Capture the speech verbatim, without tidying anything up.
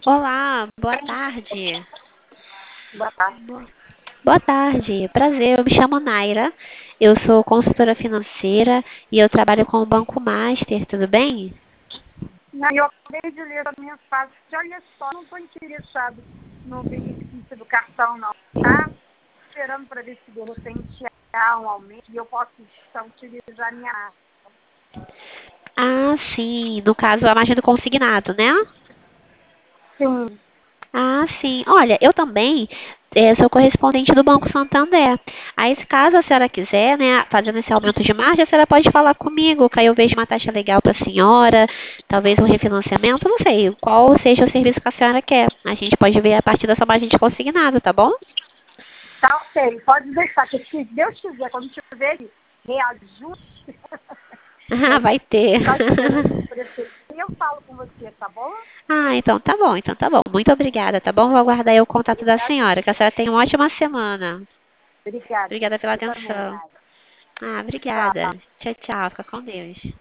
Olá, boa tarde. Boa tarde. Bo- Boa tarde, prazer. Eu me chamo Naira. Eu sou consultora financeira e eu trabalho com o Banco Master, tudo bem? Não, eu acabei de ler a mensagem. Olha só, não estou interessado no benefício do cartão, não, tá? Esperando para ver se de repente há um aumento e eu posso só utilizar minha arte. Ah, sim. No caso, a margem do consignado, né? Sim. Ah, sim. Olha, eu também eh, sou correspondente do Banco Santander. Aí, se caso a senhora quiser, né, fazendo esse aumento de margem, a senhora pode falar comigo, que aí eu vejo uma taxa legal para a senhora, talvez um refinanciamento, não sei, qual seja o serviço que a senhora quer. A gente pode ver a partir dessa margem de consignado, tá bom? Tá ok, pode deixar, que se Deus quiser, quando tiver reajuste, Ah, vai ter. só esperando o preço, eu falo com você, tá bom? Ah, então tá bom, então tá bom. Muito obrigada, tá bom? Vou aguardar aí o contato da Obrigada. senhora. Que a senhora tenha uma ótima semana. Obrigada. Obrigada pela Você também, atenção. Nai. Ah, Tchau. obrigada. Tchau, tchau. Fica com Deus.